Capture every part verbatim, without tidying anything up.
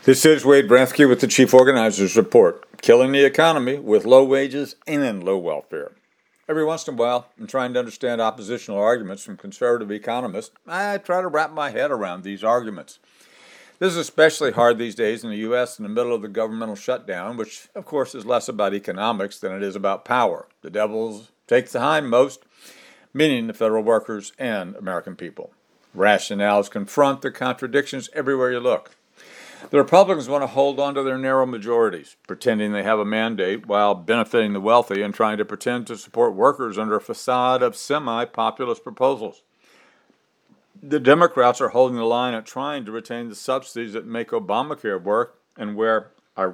This is Wade Bransky with the Chief Organizers Report, killing the economy with low wages and low welfare. Every once in a while, in trying to understand oppositional arguments from conservative economists, I try to wrap my head around these arguments. This is especially hard these days in the U S in the middle of the governmental shutdown, which, of course, is less about economics than it is about power. The devil takes the hindmost, meaning the federal workers and American people. Rationales confront the contradictions everywhere you look. The Republicans want to hold on to their narrow majorities, pretending they have a mandate while benefiting the wealthy and trying to pretend to support workers under a facade of semi-populist proposals. The Democrats are holding the line at trying to retain the subsidies that make Obamacare work and where,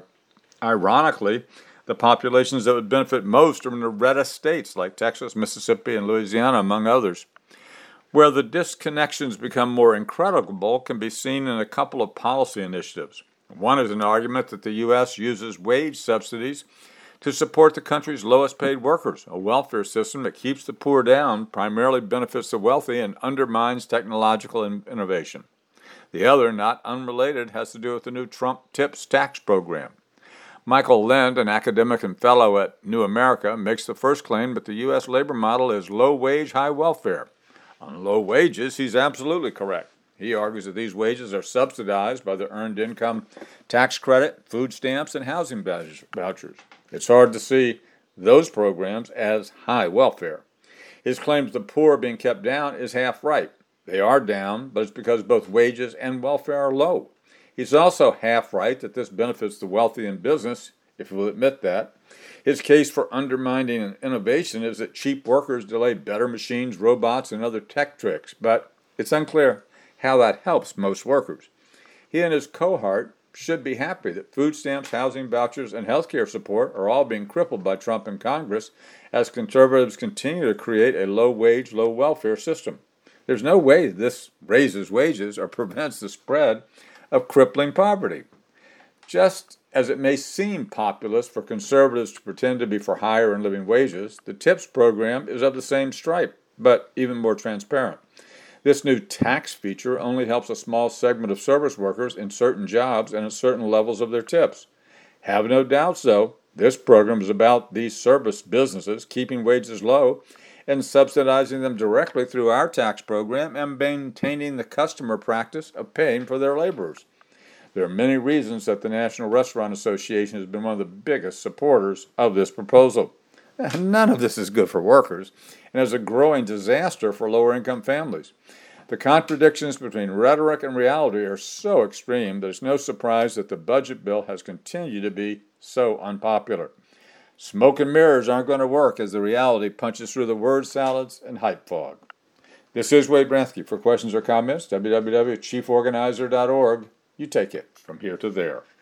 ironically, the populations that would benefit most are in the reddest states like Texas, Mississippi, and Louisiana, among others. Where the disconnections become more incredible can be seen in a couple of policy initiatives. One is an argument that the U S uses wage subsidies to support the country's lowest paid workers. A welfare system that keeps the poor down primarily benefits the wealthy and undermines technological innovation. The other, not unrelated, has to do with the new Trump Tips tax program. Michael Lind, an academic and fellow at New America, makes the first claim that the U S labor model is low-wage, high-welfare. On low wages, he's absolutely correct. He argues that these wages are subsidized by the Earned Income Tax Credit, food stamps, and housing vouchers. It's hard to see those programs as high welfare. His claims the poor are being kept down is half right. They are down, but it's because both wages and welfare are low. He's also half right that this benefits the wealthy in business, if he will admit that. His case for undermining innovation is that cheap workers delay better machines, robots, and other tech tricks, but it's unclear how that helps most workers. He and his cohort should be happy that food stamps, housing vouchers, and health care support are all being crippled by Trump and Congress as conservatives continue to create a low-wage, low-welfare system. There's no way this raises wages or prevents the spread of crippling poverty. Just as it may seem populist for conservatives to pretend to be for higher and living wages, the TIPS program is of the same stripe, but even more transparent. This new tax feature only helps a small segment of service workers in certain jobs and at certain levels of their tips. Have no doubts, though, this program is about these service businesses keeping wages low and subsidizing them directly through our tax program and maintaining the customer practice of paying for their laborers. There are many reasons that the National Restaurant Association has been one of the biggest supporters of this proposal. None of this is good for workers and is a growing disaster for lower-income families. The contradictions between rhetoric and reality are so extreme that it's no surprise that the budget bill has continued to be so unpopular. Smoke and mirrors aren't going to work as the reality punches through the word salads and hype fog. This is Wade Bransky. For questions or comments, w w w dot chief organizer dot org. You take it from here to there.